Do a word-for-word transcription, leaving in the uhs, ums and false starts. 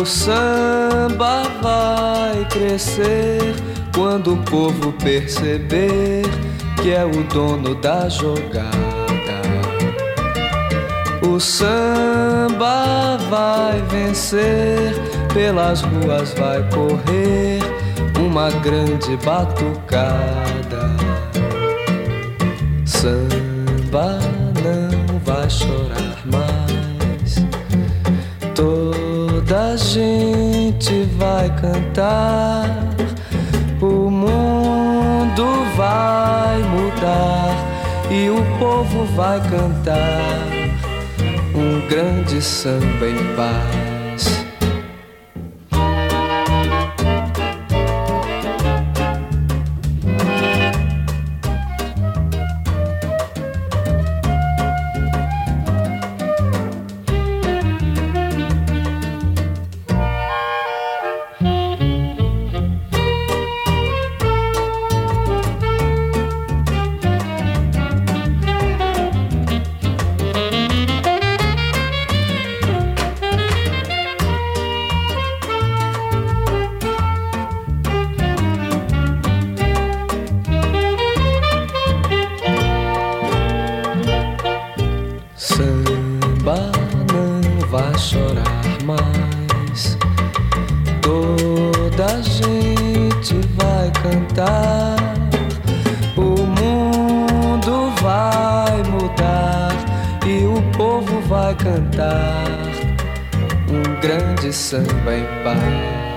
O samba vai crescer quando o povo perceber que é o dono da jogada. O samba vai vencer, pelas ruas vai correr uma grande batucada. Samba não vai chorar mais, toda a gente vai cantar. O mundo vai mudar e o povo vai cantar um grande samba em paz. Samba não vai chorar mais, toda a gente vai cantar. O mundo vai mudar e o povo vai cantar um grande samba em paz.